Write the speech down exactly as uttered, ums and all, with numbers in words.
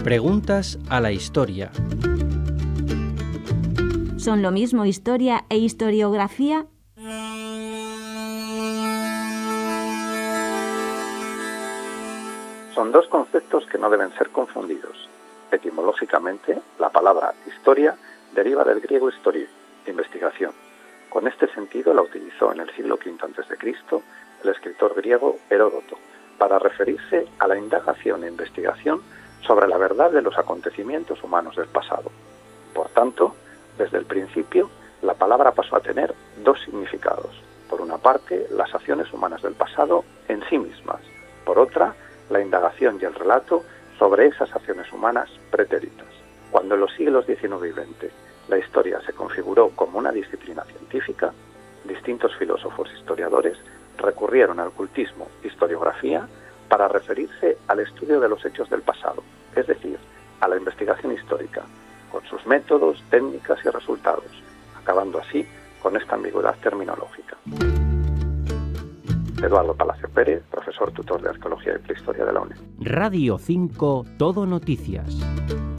Preguntas a la historia. ¿Son lo mismo historia e historiografía? Son dos conceptos que no deben ser confundidos. Etimológicamente, la palabra historia deriva del griego historia, investigación. Con este sentido la utilizó en el siglo quinto antes de Cristo el escritor griego Heródoto, para referirse a la indagación e investigación sobre la verdad de los acontecimientos humanos del pasado. Por tanto, desde el principio, la palabra pasó a tener dos significados. Por una parte, las acciones humanas del pasado en sí mismas. Por otra, la indagación y el relato sobre esas acciones humanas pretéritas. Cuando en los siglos diecinueve y veinte la historia se configuró como una disciplina científica, distintos filósofos historiadores recurrieron al cultismo historiografía para referirse al estudio de los hechos del pasado, es decir, a la investigación histórica, con sus métodos, técnicas y resultados, acabando así con esta ambigüedad terminológica. Eduardo Palacio Pérez, profesor tutor de Arqueología y Prehistoria de la UNED. Radio cinco, Todo Noticias.